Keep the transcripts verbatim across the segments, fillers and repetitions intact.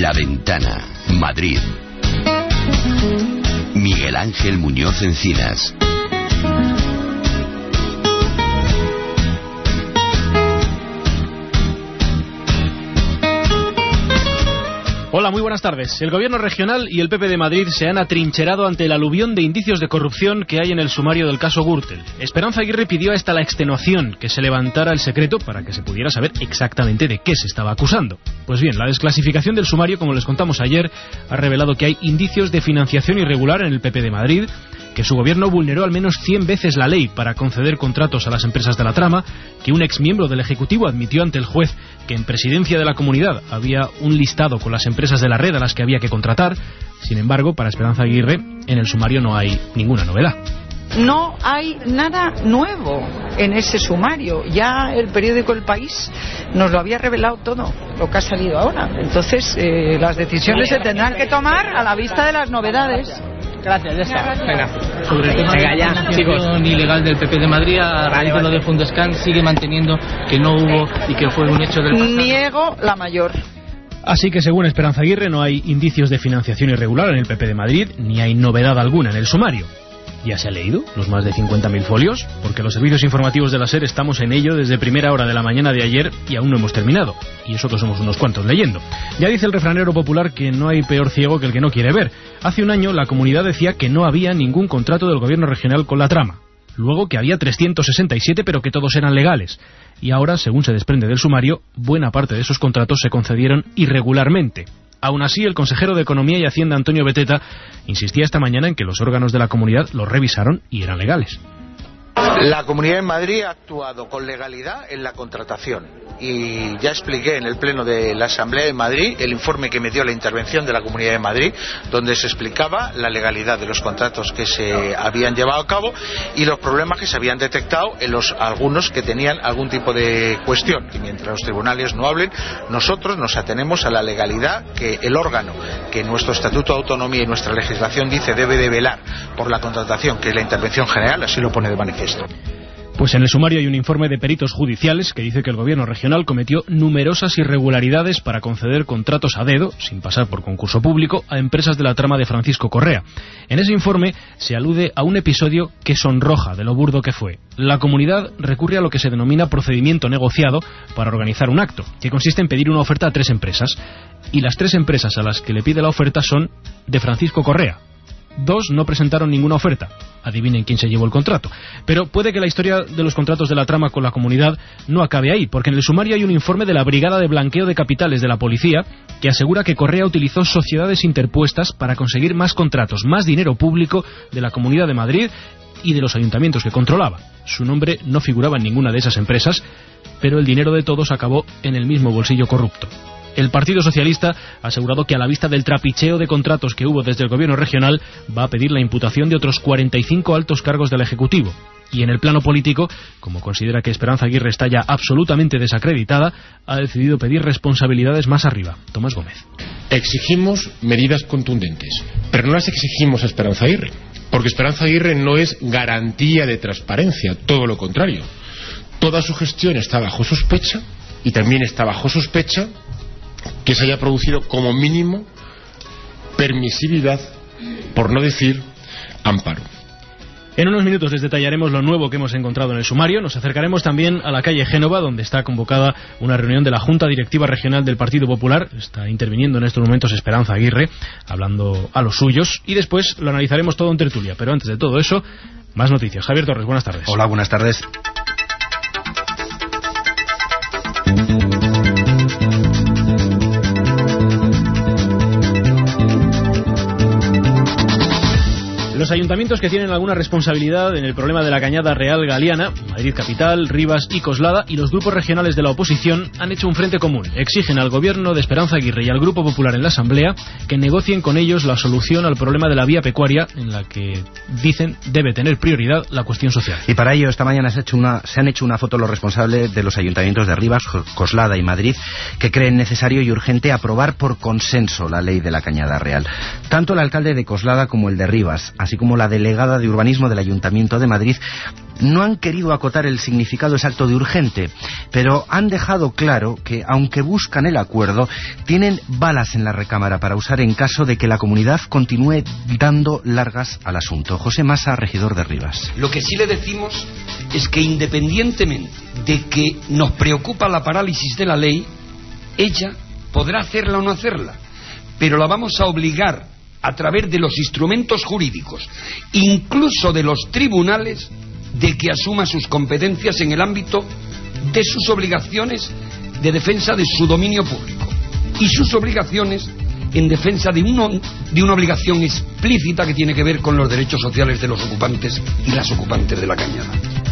La Ventana, Madrid. Miguel Ángel Muñoz Encinas. Hola, muy buenas tardes. El Gobierno regional y el P P de Madrid se han atrincherado ante el aluvión de indicios de corrupción que hay en el sumario del caso Gürtel. Esperanza Aguirre pidió hasta la extenuación que se levantara el secreto para que se pudiera saber exactamente de qué se estaba acusando. Pues bien, la desclasificación del sumario, como les contamos ayer, ha revelado que hay indicios de financiación irregular en el P P de Madrid, que su gobierno vulneró al menos cien veces la ley para conceder contratos a las empresas de la trama, que un exmiembro del Ejecutivo admitió ante el juez que en presidencia de la comunidad había un listado con las empresas de la red a las que había que contratar. Sin embargo, para Esperanza Aguirre, en el sumario no hay ninguna novedad. No hay nada nuevo en ese sumario. Ya el periódico El País nos lo había revelado todo, lo que ha salido ahora. Entonces, eh, las decisiones se tendrán que tomar a la vista de las novedades. Gracias, ya está. Venga. Sobre el tema Venga, de la ya, financiación ilegal del P P de Madrid, a raíz de lo de Fundescan, sigue manteniendo que no hubo y que fue un hecho del pasado. Niego la mayor. Así que, según Esperanza Aguirre, no hay indicios de financiación irregular en el P P de Madrid, ni hay novedad alguna en el sumario. ¿Ya se ha leído los más de cincuenta mil folios? Porque los servicios informativos de la SER estamos en ello desde primera hora de la mañana de ayer y aún no hemos terminado. Y eso que somos unos cuantos leyendo. Ya dice el refranero popular que no hay peor ciego que el que no quiere ver. Hace un año la comunidad decía que no había ningún contrato del gobierno regional con la trama. Luego que había trescientos sesenta y siete, pero que todos eran legales. Y ahora, según se desprende del sumario, buena parte de esos contratos se concedieron irregularmente. Aún así, el consejero de Economía y Hacienda, Antonio Beteta, insistía esta mañana en que los órganos de la comunidad los revisaron y eran legales. La Comunidad de Madrid ha actuado con legalidad en la contratación y ya expliqué en el pleno de la Asamblea de Madrid el informe que me dio la intervención de la Comunidad de Madrid, donde se explicaba la legalidad de los contratos que se habían llevado a cabo y los problemas que se habían detectado en los algunos que tenían algún tipo de cuestión. Y mientras los tribunales no hablen, nosotros nos atenemos a la legalidad que el órgano que nuestro Estatuto de Autonomía y nuestra legislación dice debe de velar por la contratación, que es la intervención general, así lo pone de manifiesto. Pues en el sumario hay un informe de peritos judiciales que dice que el gobierno regional cometió numerosas irregularidades para conceder contratos a dedo, sin pasar por concurso público, a empresas de la trama de Francisco Correa. En ese informe se alude a un episodio que sonroja de lo burdo que fue. La comunidad recurre a lo que se denomina procedimiento negociado para organizar un acto, que consiste en pedir una oferta a tres empresas. Y las tres empresas a las que le pide la oferta son de Francisco Correa. Dos no presentaron ninguna oferta. Adivinen quién se llevó el contrato. Pero puede que la historia de los contratos de la trama con la comunidad no acabe ahí, porque en el sumario hay un informe de la Brigada de Blanqueo de Capitales de la Policía que asegura que Correa utilizó sociedades interpuestas para conseguir más contratos, más dinero público de la Comunidad de Madrid y de los ayuntamientos que controlaba. Su nombre no figuraba en ninguna de esas empresas, pero el dinero de todos acabó en el mismo bolsillo corrupto. El Partido Socialista ha asegurado que a la vista del trapicheo de contratos que hubo desde el gobierno regional va a pedir la imputación de otros cuarenta y cinco altos cargos del Ejecutivo. Y en el plano político, como considera que Esperanza Aguirre está ya absolutamente desacreditada, ha decidido pedir responsabilidades más arriba. Tomás Gómez. Exigimos medidas contundentes, pero no las exigimos a Esperanza Aguirre, porque Esperanza Aguirre no es garantía de transparencia, todo lo contrario. Toda su gestión está bajo sospecha y también está bajo sospecha que se haya producido como mínimo permisividad, por no decir amparo. En unos minutos les detallaremos lo nuevo que hemos encontrado en el sumario. Nos acercaremos también a la calle Génova, donde está convocada una reunión de la Junta Directiva Regional del Partido Popular. Está interviniendo en estos momentos Esperanza Aguirre, hablando a los suyos, y después lo analizaremos todo en tertulia. Pero antes de todo eso, más noticias. Javier Torres, buenas tardes. Hola, buenas tardes. Los ayuntamientos que tienen alguna responsabilidad en el problema de la Cañada Real Galiana, Madrid Capital, Rivas y Coslada, y los grupos regionales de la oposición han hecho un frente común. Exigen al gobierno de Esperanza Aguirre y al Grupo Popular en la Asamblea que negocien con ellos la solución al problema de la vía pecuaria, en la que dicen debe tener prioridad la cuestión social. Y para ello esta mañana se, ha hecho una, se han hecho una foto los responsables de los ayuntamientos de Rivas, Coslada y Madrid, que creen necesario y urgente aprobar por consenso la ley de la Cañada Real. Tanto el alcalde de Coslada como el de Rivas, así como la delegada de urbanismo del Ayuntamiento de Madrid, no han querido acotar el significado exacto de urgente, pero han dejado claro que, aunque buscan el acuerdo, tienen balas en la recámara para usar en caso de que la comunidad continúe dando largas al asunto. José Masa, regidor de Rivas. Lo que sí le decimos es que, independientemente de que nos preocupa la parálisis de la ley, ella podrá hacerla o no hacerla, pero la vamos a obligar a través de los instrumentos jurídicos, incluso de los tribunales, de que asuma sus competencias en el ámbito de sus obligaciones de defensa de su dominio público y sus obligaciones en defensa de, uno, de una obligación explícita que tiene que ver con los derechos sociales de los ocupantes y las ocupantes de la cañada.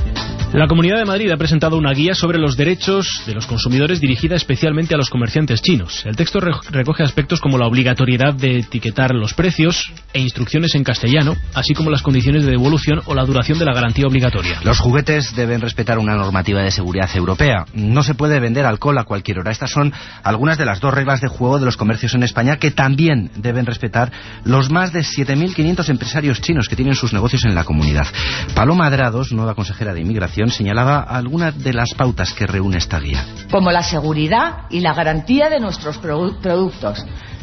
La Comunidad de Madrid ha presentado una guía sobre los derechos de los consumidores dirigida especialmente a los comerciantes chinos. El texto re- recoge aspectos como la obligatoriedad de etiquetar los precios e instrucciones en castellano, así como las condiciones de devolución o la duración de la garantía obligatoria. Los juguetes deben respetar una normativa de seguridad europea. No se puede vender alcohol a cualquier hora. Estas son algunas de las dos reglas de juego de los comercios en España, que también deben respetar los más de siete mil quinientos empresarios chinos que tienen sus negocios en la comunidad. Paloma Adrados, nueva consejera de Inmigración, señalaba algunas de las pautas que reúne esta guía. Como la seguridad y la garantía de nuestros produ- productos.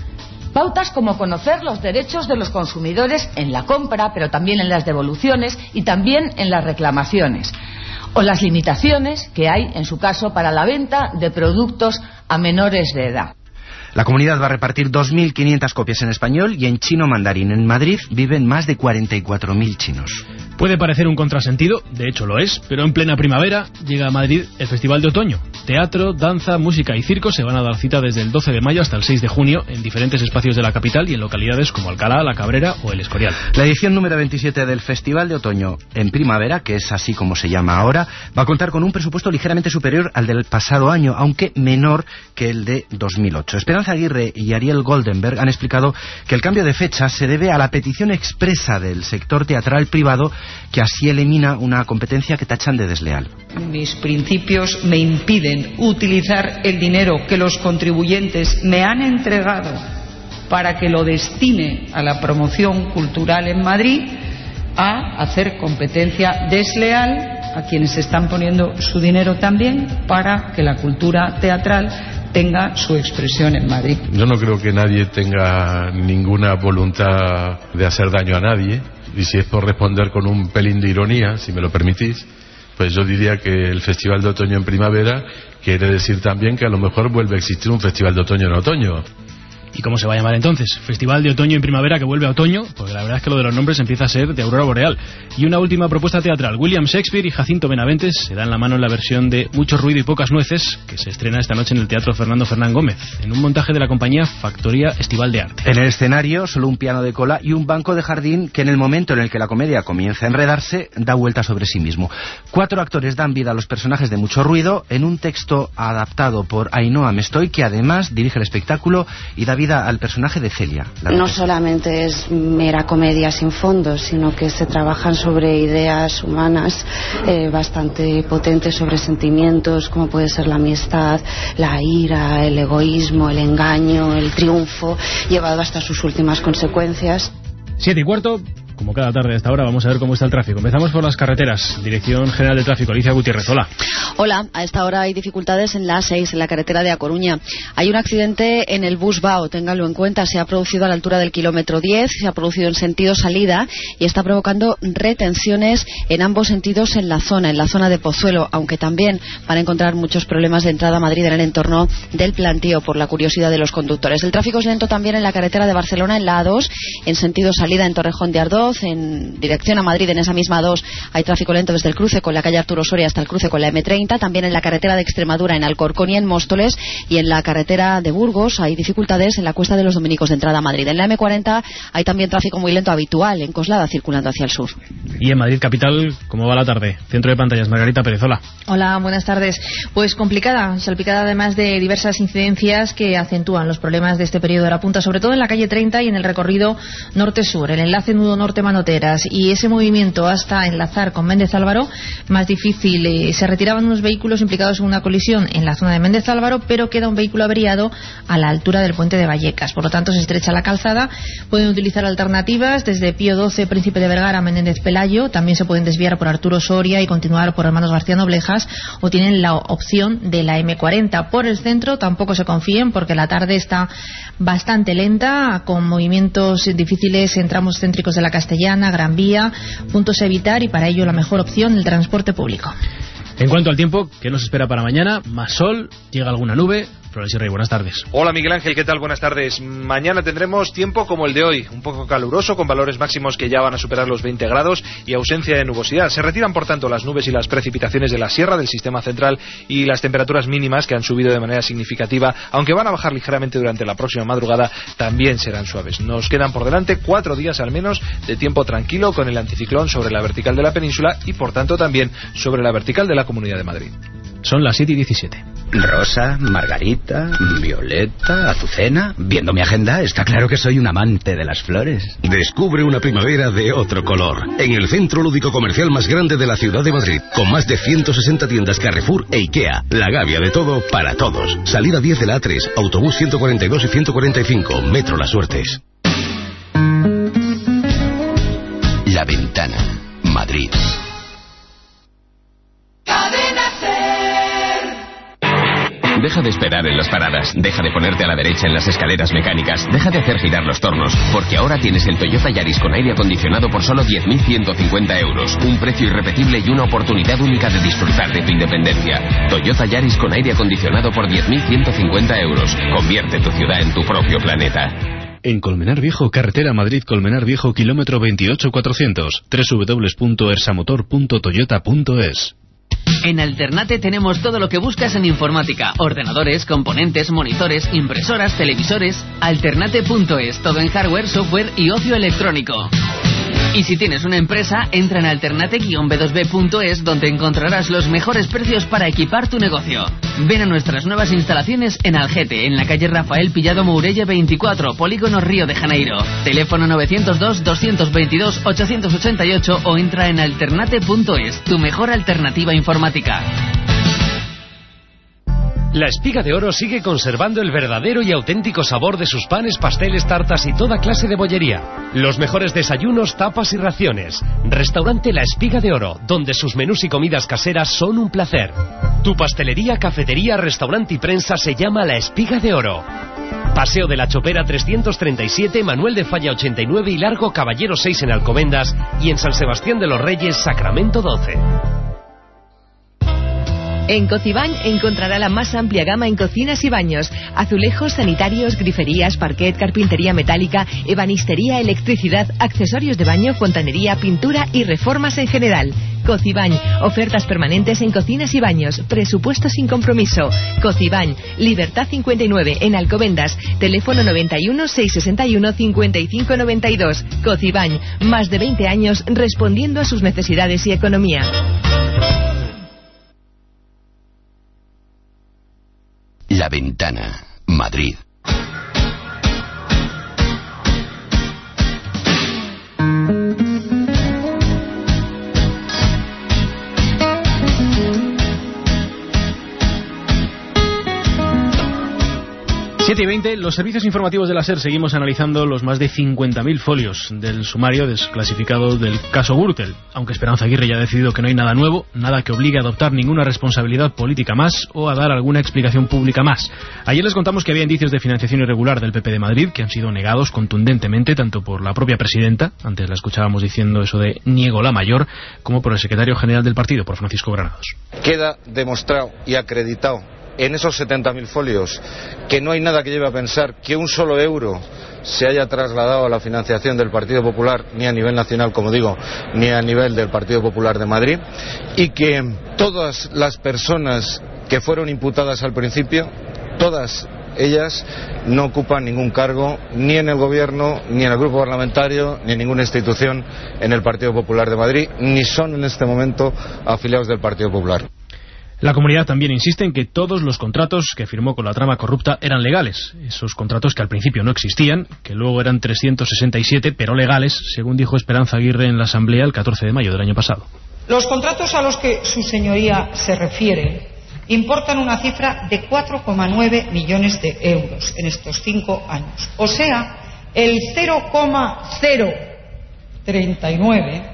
Pautas como conocer los derechos de los consumidores en la compra, pero también en las devoluciones y también en las reclamaciones. O las limitaciones que hay, en su caso, para la venta de productos a menores de edad. La comunidad va a repartir dos mil quinientas copias en español y en chino mandarín. En Madrid viven más de cuarenta y cuatro mil chinos. Puede parecer un contrasentido, de hecho lo es, pero en plena primavera llega a Madrid el Festival de Otoño. Teatro, danza, música y circo se van a dar cita desde el doce de mayo hasta el seis de junio en diferentes espacios de la capital y en localidades como Alcalá, La Cabrera o El Escorial. La edición número veintisiete del Festival de Otoño en primavera, que es así como se llama ahora, va a contar con un presupuesto ligeramente superior al del pasado año, aunque menor que el de dos mil ocho. Esperanza Aguirre y Ariel Goldenberg han explicado que el cambio de fecha se debe a la petición expresa del sector teatral privado, que así elimina una competencia que tachan de desleal. Mis principios me impiden utilizar el dinero que los contribuyentes me han entregado para que lo destine a la promoción cultural en Madrid a hacer competencia desleal a quienes están poniendo su dinero también para que la cultura teatral tenga su expresión en Madrid. Yo no creo que nadie tenga ninguna voluntad de hacer daño a nadie, y si es por responder con un pelín de ironía, si me lo permitís, pues yo diría que el Festival de Otoño en primavera quiere decir también que a lo mejor vuelve a existir un Festival de Otoño en otoño. ¿Y cómo se va a llamar entonces? Festival de Otoño en primavera que vuelve a otoño, porque la verdad es que lo de los nombres empieza a ser de aurora boreal. Y una última propuesta teatral. William Shakespeare y Jacinto Benaventes se dan la mano en la versión de Mucho ruido y pocas nueces, que se estrena esta noche en el Teatro Fernando Fernán Gómez, en un montaje de la compañía Factoría Estival de Arte. En el escenario, solo un piano de cola y un banco de jardín que, en el momento en el que la comedia comienza a enredarse, da vuelta sobre sí mismo. Cuatro actores dan vida a los personajes de Mucho ruido en un texto adaptado por Ainhoa Mestoy, que además dirige el espectáculo y da vida al personaje de Celia. No solamente es mera comedia sin fondo, sino que se trabajan sobre ideas humanas eh, bastante potentes, sobre sentimientos como puede ser la amistad, la ira, el egoísmo, el engaño, el triunfo, llevado hasta sus últimas consecuencias. Siete y cuarto. Como cada tarde a esta hora, vamos a ver cómo está el tráfico. Empezamos por las carreteras. Dirección General de Tráfico, Alicia Gutiérrez. Hola. Hola, a esta hora hay dificultades en la A seis, en la carretera de A Coruña. Hay un accidente en el bus Bao, ténganlo en cuenta. Se ha producido a la altura del kilómetro diez, se ha producido en sentido salida y está provocando retenciones en ambos sentidos en la zona, en la zona de Pozuelo, aunque también van a encontrar muchos problemas de entrada a Madrid en el entorno del plantío, por la curiosidad de los conductores. El tráfico es lento también en la carretera de Barcelona, en la A dos, en sentido salida en Torrejón de Ardoz. En dirección a Madrid, en esa misma A dos, hay tráfico lento desde el cruce con la calle Arturo Soria hasta el cruce con la eme treinta, también en la carretera de Extremadura, en Alcorcón y en Móstoles, y en la carretera de Burgos hay dificultades en la Cuesta de los Dominicos de entrada a Madrid. En la eme cuarenta hay también tráfico muy lento habitual en Coslada, circulando hacia el sur. Y en Madrid capital, ¿cómo va la tarde? Centro de pantallas, Margarita Pérez, hola. Hola, buenas tardes. Pues complicada, salpicada además de diversas incidencias que acentúan los problemas de este periodo de la punta, sobre todo en la calle treinta y en el recorrido norte-sur. El enlace nudo norte Transporte Manoteras y ese movimiento hasta enlazar con Méndez Álvaro, más difícil. Eh, se retiraban unos vehículos implicados en una colisión en la zona de Méndez Álvaro, pero queda un vehículo averiado a la altura del puente de Vallecas. Por lo tanto, se estrecha la calzada. Pueden utilizar alternativas desde Pío doce, Príncipe de Vergara, Menéndez Pelayo. También se pueden desviar por Arturo Soria y continuar por Hermanos García Noblejas, o tienen la opción de la eme cuarenta. Por el centro tampoco se confíen, porque la tarde está bastante lenta, con movimientos difíciles en tramos céntricos de la Castellana, Gran Vía, puntos a evitar, y para ello la mejor opción, el transporte público. En cuanto al tiempo, ¿qué nos espera para mañana? Más sol, llega alguna nube. Flores y Rey, buenas tardes. Hola Miguel Ángel, ¿qué tal? Buenas tardes. Mañana tendremos tiempo como el de hoy, un poco caluroso, con valores máximos que ya van a superar los veinte grados y ausencia de nubosidad. Se retiran, por tanto, las nubes y las precipitaciones de la sierra, del sistema central, y las temperaturas mínimas, que han subido de manera significativa, aunque van a bajar ligeramente durante la próxima madrugada, también serán suaves. Nos quedan por delante cuatro días al menos de tiempo tranquilo, con el anticiclón sobre la vertical de la península y, por tanto, también sobre la vertical de la Comunidad de Madrid. Son las siete y diecisiete. Rosa, margarita, violeta, azucena. Viendo mi agenda, está claro que soy un amante de las flores. Descubre una primavera de otro color en el centro lúdico comercial más grande de la ciudad de Madrid, con más de ciento sesenta tiendas Carrefour e Ikea. La Gavia, de todo para todos. Salida diez de la A tres, autobús ciento cuarenta y dos y ciento cuarenta y cinco, Metro Las Suertes. La Ventana, Madrid. Deja de esperar en las paradas, deja de ponerte a la derecha en las escaleras mecánicas, deja de hacer girar los tornos, porque ahora tienes el Toyota Yaris con aire acondicionado por solo diez mil ciento cincuenta euros. Un precio irrepetible y una oportunidad única de disfrutar de tu independencia. Toyota Yaris con aire acondicionado por diez mil ciento cincuenta euros. Convierte tu ciudad en tu propio planeta. En Colmenar Viejo, carretera Madrid-Colmenar Viejo, kilómetro veintiocho cuatrocientos, doble u doble u doble u punto ersamotor punto toyota punto es. En Alternate tenemos todo lo que buscas en informática: ordenadores, componentes, monitores, impresoras, televisores. Alternate punto es, todo en hardware, software y ocio electrónico. Y si tienes una empresa, entra en alternate guion be dos be punto es, donde encontrarás los mejores precios para equipar tu negocio. Ven a nuestras nuevas instalaciones en Algete, en la calle Rafael Pillado Mourelle veinticuatro, Polígono Río de Janeiro. Teléfono novecientos dos, doscientos veintidós, ochocientos ochenta y ocho, o entra en alternate punto es, tu mejor alternativa informática. La Espiga de Oro sigue conservando el verdadero y auténtico sabor de sus panes, pasteles, tartas y toda clase de bollería. Los mejores desayunos, tapas y raciones. Restaurante La Espiga de Oro, donde sus menús y comidas caseras son un placer. Tu pastelería, cafetería, restaurante y prensa se llama La Espiga de Oro. Paseo de la Chopera trescientos treinta y siete, Manuel de Falla ochenta y nueve y Largo Caballero seis en Alcobendas, y en San Sebastián de los Reyes, Sacramento doce. En Cocibañ encontrará la más amplia gama en cocinas y baños: azulejos, sanitarios, griferías, parquet, carpintería metálica, ebanistería, electricidad, accesorios de baño, fontanería, pintura y reformas en general. Cocibañ, ofertas permanentes en cocinas y baños, presupuesto sin compromiso. Cocibañ, Libertad cincuenta y nueve en Alcobendas, teléfono noventa y uno, seiscientos sesenta y uno, cincuenta y cinco noventa y dos. Cocibañ, más de veinte años respondiendo a sus necesidades y economía. La Ventana, Madrid. siete y veinte, los servicios informativos de la SER seguimos analizando los más de cincuenta mil folios del sumario desclasificado del caso Gürtel, aunque Esperanza Aguirre ya ha decidido que no hay nada nuevo, nada que obligue a adoptar ninguna responsabilidad política más o a dar alguna explicación pública más. Ayer les contamos que había indicios de financiación irregular del P P de Madrid que han sido negados contundentemente tanto por la propia presidenta, antes la escuchábamos diciendo eso de niego la mayor, como por el secretario general del partido, por Francisco Granados. Queda demostrado y acreditado en esos setenta mil folios que no hay nada que lleve a pensar que un solo euro se haya trasladado a la financiación del Partido Popular, ni a nivel nacional, como digo, ni a nivel del Partido Popular de Madrid, y que todas las personas que fueron imputadas al principio, todas ellas no ocupan ningún cargo ni en el gobierno, ni en el grupo parlamentario, ni en ninguna institución en el Partido Popular de Madrid, ni son en este momento afiliados del Partido Popular. La comunidad también insiste en que todos los contratos que firmó con la trama corrupta eran legales. Esos contratos que al principio no existían, que luego eran trescientos sesenta y siete, pero legales, según dijo Esperanza Aguirre en la Asamblea el catorce de mayo del año pasado. Los contratos a los que su señoría se refiere importan una cifra de cuatro coma nueve millones de euros en estos cinco años. O sea, el cero coma cero treinta y nueve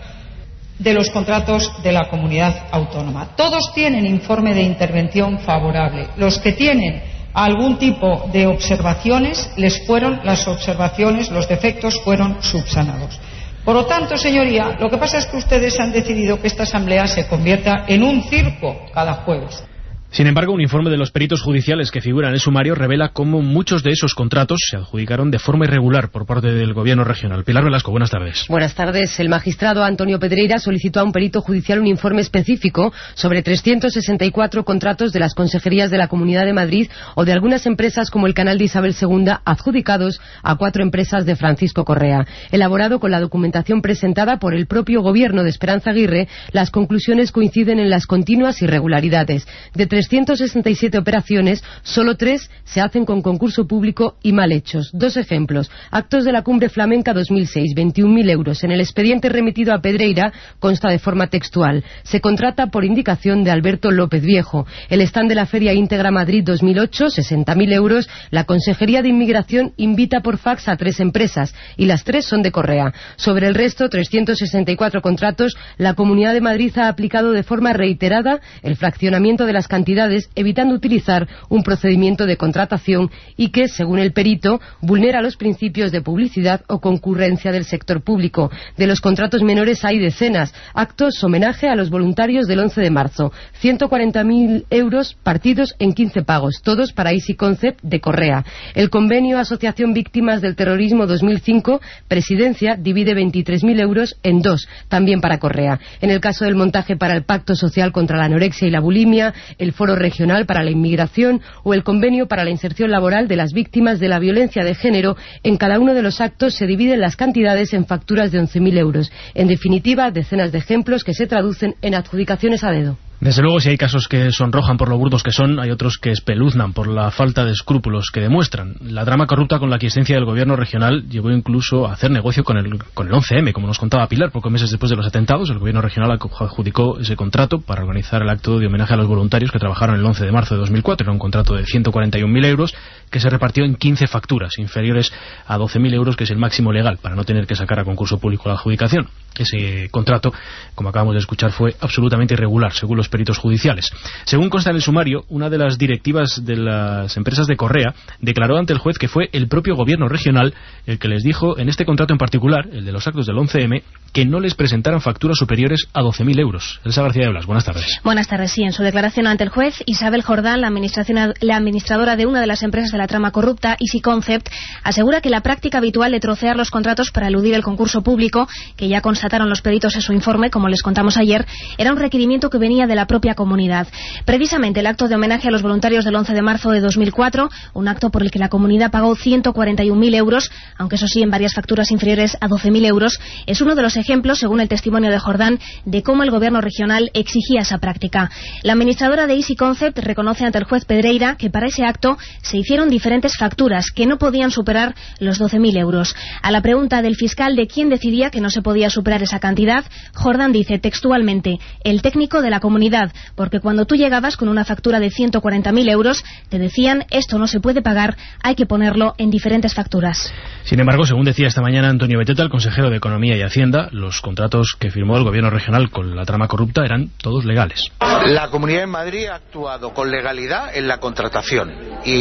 de los contratos de la comunidad autónoma. Todos tienen informe de intervención favorable. Los que tienen algún tipo de observaciones, les fueron las observaciones, los defectos fueron subsanados. Por lo tanto, señoría, lo que pasa es que ustedes han decidido que esta asamblea se convierta en un circo cada jueves. Sin embargo, un informe de los peritos judiciales que figura en el sumario revela cómo muchos de esos contratos se adjudicaron de forma irregular por parte del gobierno regional. Pilar Velasco, buenas tardes. Buenas tardes. El magistrado Antonio Pedreira solicitó a un perito judicial un informe específico sobre trescientos sesenta y cuatro contratos de las consejerías de la Comunidad de Madrid o de algunas empresas como el Canal de Isabel segunda adjudicados a cuatro empresas de Francisco Correa. Elaborado con la documentación presentada por el propio gobierno de Esperanza Aguirre, las conclusiones coinciden en las continuas irregularidades. De trescientas sesenta y siete operaciones, solo tres se hacen con concurso público y mal hechos. Dos ejemplos. Actos de la Cumbre Flamenca dos mil seis, veintiún mil euros. En el expediente remitido a Pedreira consta de forma textual. Se contrata por indicación de Alberto López Viejo. El stand de la Feria Íntegra Madrid dos mil ocho, sesenta mil euros. La Consejería de Inmigración invita por fax a tres empresas y las tres son de Correa. Sobre el resto, trescientos sesenta y cuatro contratos, la Comunidad de Madrid ha aplicado de forma reiterada el fraccionamiento de las cantidades, evitando utilizar un procedimiento de contratación y que, según el perito, vulnera los principios de publicidad o concurrencia del sector público. De los contratos menores hay decenas. Actos homenaje a los voluntarios del once de marzo. ciento cuarenta mil euros partidos en quince pagos, todos para Easy Concept de Correa. El convenio Asociación Víctimas del Terrorismo dos mil cinco, Presidencia, divide veintitrés mil euros en dos, también para Correa. En el caso del montaje para el Pacto Social contra la Anorexia y la Bulimia, el Foro Regional para la Inmigración o el Convenio para la Inserción Laboral de las Víctimas de la Violencia de Género, en cada uno de los actos se dividen las cantidades en facturas de once mil euros. En definitiva, decenas de ejemplos que se traducen en adjudicaciones a dedo. Desde luego, si hay casos que sonrojan por lo burdos que son, hay otros que espeluznan por la falta de escrúpulos que demuestran. La trama corrupta con la aquiescencia del gobierno regional llevó incluso a hacer negocio con el, con el once eme, como nos contaba Pilar. Pocos meses después de los atentados, el gobierno regional adjudicó ese contrato para organizar el acto de homenaje a los voluntarios que trabajaron el once de marzo de dos mil cuatro. Era un contrato de ciento cuarenta y un mil euros que se repartió en quince facturas, inferiores a doce mil euros, que es el máximo legal, para no tener que sacar a concurso público la adjudicación. Ese contrato, como acabamos de escuchar, fue absolutamente irregular, según los peritos judiciales. Según consta en el sumario, una de las directivas de las empresas de Correa declaró ante el juez que fue el propio gobierno regional el que les dijo, en este contrato en particular, el de los actos del once eme, que no les presentaran facturas superiores a doce mil euros. Elsa García de Blas, buenas tardes. Buenas tardes, sí. En su declaración ante el juez, Isabel Jordán, la, administración, la administradora de una de las empresas de la trama corrupta, Easy Concept, asegura que la práctica habitual de trocear los contratos para eludir el concurso público, que ya constataron los peritos en su informe, como les contamos ayer, era un requerimiento que venía de la propia comunidad. Precisamente el acto de homenaje a los voluntarios del once de marzo de dos mil cuatro, un acto por el que la comunidad pagó ciento cuarenta y un mil euros, aunque eso sí en varias facturas inferiores a doce mil euros, es uno de los ejemplos, según el testimonio de Jordán, de cómo el gobierno regional exigía esa práctica. La administradora de Easy Concept reconoce ante el juez Pedreira que para ese acto se hicieron diferentes facturas que no podían superar los doce mil euros. A la pregunta del fiscal de quién decidía que no se podía superar esa cantidad, Jordán dice textualmente, el técnico de la comunidad, porque cuando tú llegabas con una factura de ciento cuarenta mil euros, te decían, esto no se puede pagar, hay que ponerlo en diferentes facturas. Sin embargo, según decía esta mañana Antonio Beteta, el consejero de Economía y Hacienda, los contratos que firmó el gobierno regional con la trama corrupta eran todos legales. La Comunidad de Madrid ha actuado con legalidad en la contratación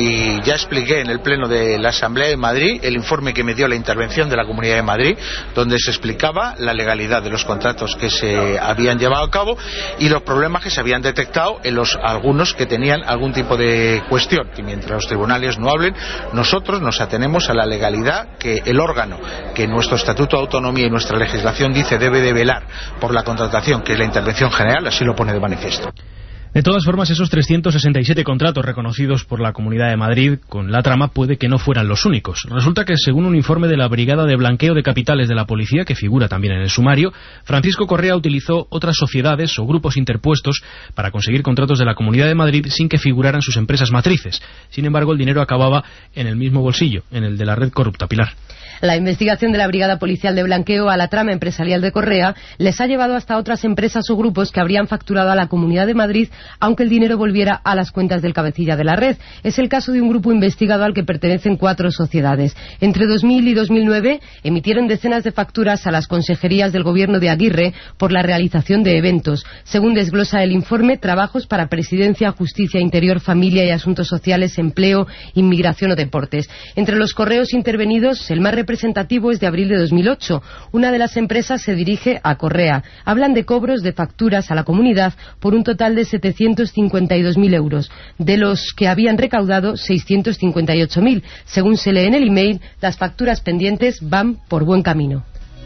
y ya expliqué en el pleno de la Asamblea de Madrid el informe que me dio la intervención de la Comunidad de Madrid, donde se explicaba la legalidad de los contratos que se habían llevado a cabo y los problemas que se habían detectado en los algunos que tenían algún tipo de cuestión. Y mientras los tribunales no hablen, nosotros nos atenemos a la legalidad que el órgano que nuestro Estatuto de Autonomía y nuestra legislación dice debe de velar por la contratación, que es la Intervención General, así lo pone de manifiesto. De todas formas, esos trescientos sesenta y siete contratos reconocidos por la Comunidad de Madrid con la trama puede que no fueran los únicos. Resulta que, según un informe de la Brigada de Blanqueo de Capitales de la Policía, que figura también en el sumario, Francisco Correa utilizó otras sociedades o grupos interpuestos para conseguir contratos de la Comunidad de Madrid sin que figuraran sus empresas matrices. Sin embargo, el dinero acababa en el mismo bolsillo, en el de la red corrupta. Pilar. La investigación de la Brigada Policial de Blanqueo a la trama empresarial de Correa les ha llevado hasta otras empresas o grupos que habrían facturado a la Comunidad de Madrid aunque el dinero volviera a las cuentas del cabecilla de la red. Es el caso de un grupo investigado al que pertenecen cuatro sociedades. Entre dos mil y dos mil nueve emitieron decenas de facturas a las consejerías del gobierno de Aguirre por la realización de eventos. Según desglosa el informe, trabajos para Presidencia, Justicia, Interior, Familia y Asuntos Sociales, Empleo, Inmigración o Deportes. Entre los correos intervenidos, el más representativo es de abril de dos mil ocho. Una de las empresas se dirige a Correa. Hablan de cobros de facturas a la comunidad por un total de setecientos cincuenta y dos mil euros, de los que habían recaudado seiscientos cincuenta y ocho mil. Según se lee en el email, las facturas pendientes van por buen camino.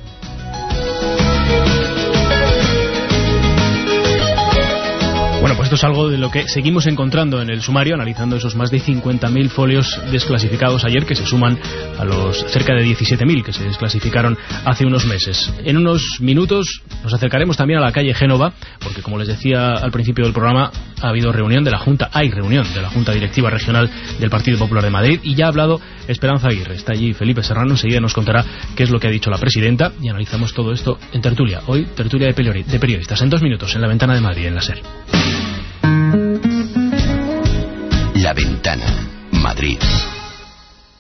Bueno, pues esto es algo de lo que seguimos encontrando en el sumario, analizando esos más de cincuenta mil folios desclasificados ayer, que se suman a los cerca de diecisiete mil que se desclasificaron hace unos meses. En unos minutos nos acercaremos también a la calle Génova, porque como les decía al principio del programa, ha habido reunión de la Junta, hay reunión de la Junta Directiva Regional del Partido Popular de Madrid, y ya ha hablado Esperanza Aguirre. Está allí Felipe Serrano, enseguida nos contará qué es lo que ha dicho la presidenta, y analizamos todo esto en tertulia. Hoy, tertulia de periodistas, en dos minutos, en La Ventana de Madrid, en la SER. La Ventana, Madrid.